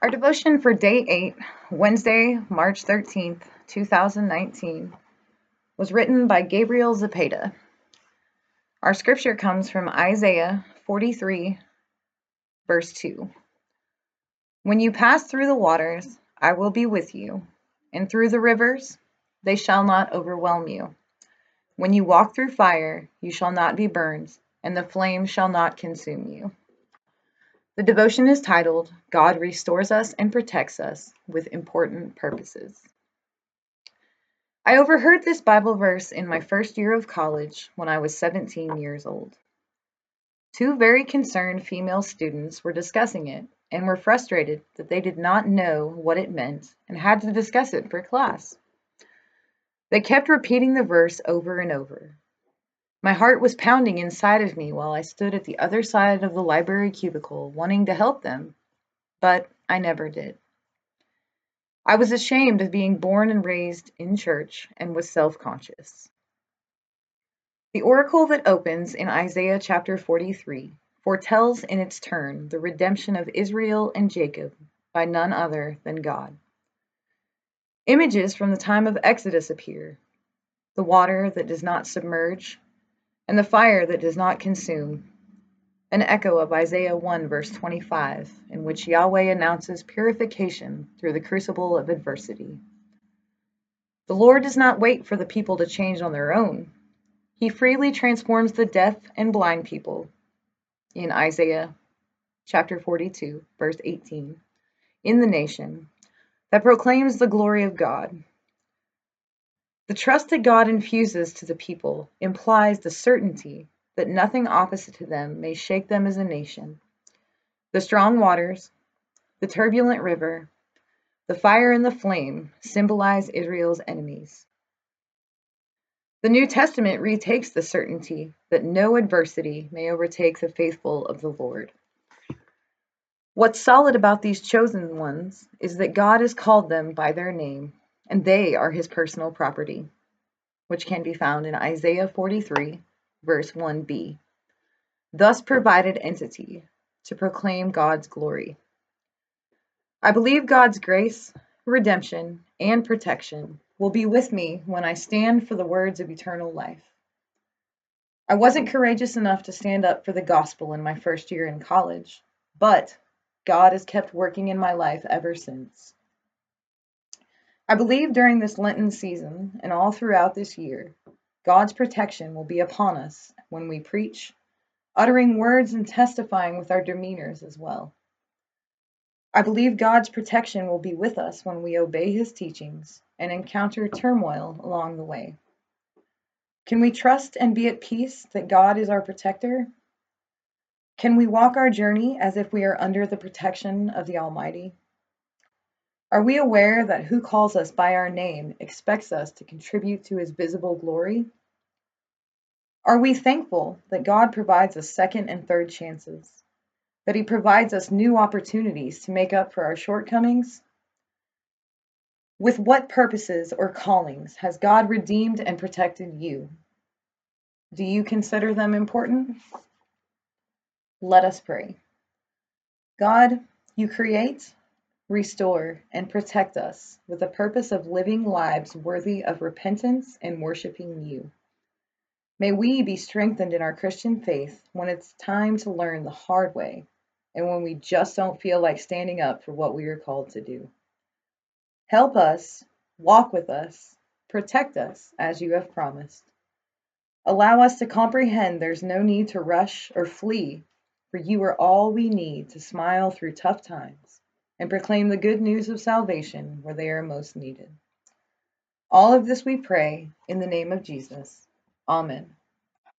Our devotion for day 8, Wednesday, March 13th, 2019, was written by Gabriel Zapata. Our scripture comes from Isaiah 43, verse 2. When you pass through the waters, I will be with you, and through the rivers, they shall not overwhelm you. When you walk through fire, you shall not be burned, and the flame shall not consume you. The devotion is titled, God Restores Us and Protects Us with Important Purposes. I overheard this Bible verse in my first year of college when I was 17 years old. Two very concerned female students were discussing it and were frustrated that they did not know what it meant and had to discuss it for class. They kept repeating the verse over and over. My heart was pounding inside of me while I stood at the other side of the library cubicle wanting to help them, but I never did. I was ashamed of being born and raised in church and was self-conscious. The oracle that opens in Isaiah chapter 43 foretells in its turn the redemption of Israel and Jacob by none other than God. Images from the time of Exodus appear, the water that does not submerge, and the fire that does not consume, an echo of Isaiah 1 verse 25, in which Yahweh announces purification through the crucible of adversity. The Lord does not wait for the people to change on their own. He freely transforms the deaf and blind people, in Isaiah chapter 42, verse 18, in the nation that proclaims the glory of God. The trust that God infuses to the people implies the certainty that nothing opposite to them may shake them as a nation. The strong waters, the turbulent river, the fire and the flame symbolize Israel's enemies. The New Testament retakes the certainty that no adversity may overtake the faithful of the Lord. What's solid about these chosen ones is that God has called them by their name, and they are his personal property, which can be found in Isaiah 43, verse 1b. Thus provided entity to proclaim God's glory. I believe God's grace, redemption, and protection will be with me when I stand for the words of eternal life. I wasn't courageous enough to stand up for the gospel in my first year in college, but God has kept working in my life ever since. I believe during this Lenten season and all throughout this year, God's protection will be upon us when we preach, uttering words and testifying with our demeanors as well. I believe God's protection will be with us when we obey his teachings and encounter turmoil along the way. Can we trust and be at peace that God is our protector? Can we walk our journey as if we are under the protection of the Almighty? Are we aware that who calls us by our name expects us to contribute to his visible glory? Are we thankful that God provides us second and third chances, that he provides us new opportunities to make up for our shortcomings? With what purposes or callings has God redeemed and protected you? Do you consider them important? Let us pray. God, you create, restore, and protect us with the purpose of living lives worthy of repentance and worshiping you. May we be strengthened in our Christian faith when it's time to learn the hard way and when we just don't feel like standing up for what we are called to do. Help us, walk with us, protect us as you have promised. Allow us to comprehend there's no need to rush or flee, for you are all we need to smile through tough times and proclaim the good news of salvation where they are most needed. All of this we pray in the name of Jesus. Amen.